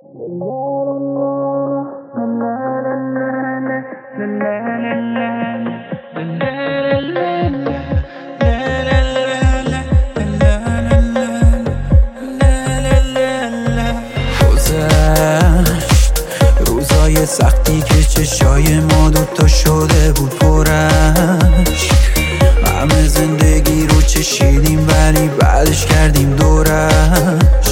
روزای سختی که چشای ما دوتا شده بود پرش، همه زندگی رو چشیدیم ولی بعدش کردیم دورش،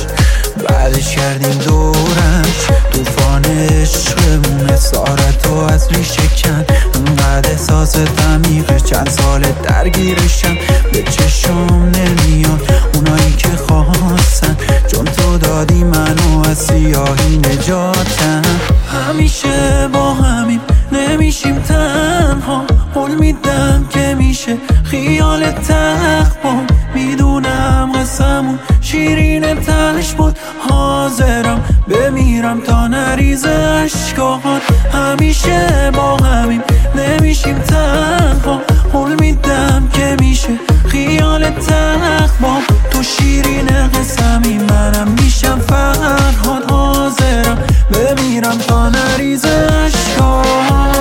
طوفان عشقمون اسارت و از ریشه کن، انقدر احساس عمیقه چند سال درگیرشم، به چشم نمیان اونایی که خواستن، چون تو دادی منو از سیاهی نجاتم. همیشه با همیم نمیشیم تنها، قول میدم که میشه خیال تخبام، میدونم قسمون شیرین تش بود، حاضرم بمیرم تا نریزه اشکات. همیشه با همیم نمیشیم تنها، قول میدم که میشه خیال تخبام، تو شیرین قسمی منم میشم فرهاد، حاضرم بمیرم تا نریزه اشکات.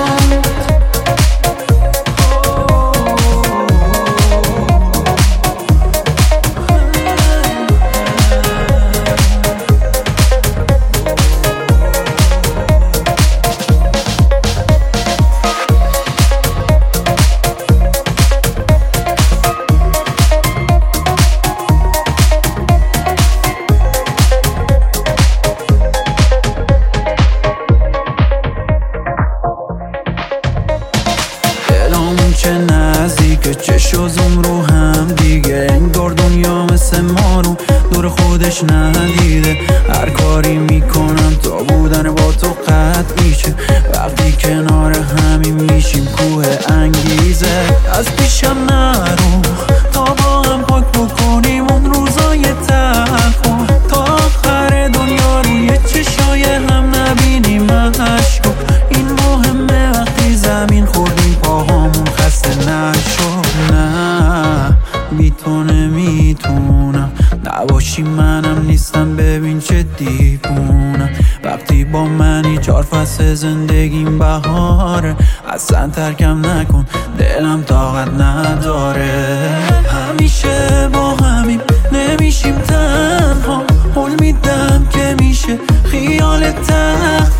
چه نزدیکه چش و زوم رو هم دیگه، انگار دنیا مثل ما رو دور خودش ندیده، هر کاری میکنم تا بودن با تو قطع میشه، وقتی کنار همین میشیم کوه انگیزه. از پیشم نرو تا با هم پاک بکنیم اون روزای تلخو، تا آخر دنیا روی چشای هم نبینیم عشقو، این مهمه وقتی زمین خوردیم پاهامون خسته نشد. نه بی تو نمیتونم نباشی، منم نیستم ببین چه دیوونم، وقتی با منی 4 فصل زندگیم بهاره، اصلا ترکم نکن دلم طاقت نداره. همیشه با همیم نمیشیم تنها، قول میدم که میشه خیال تخت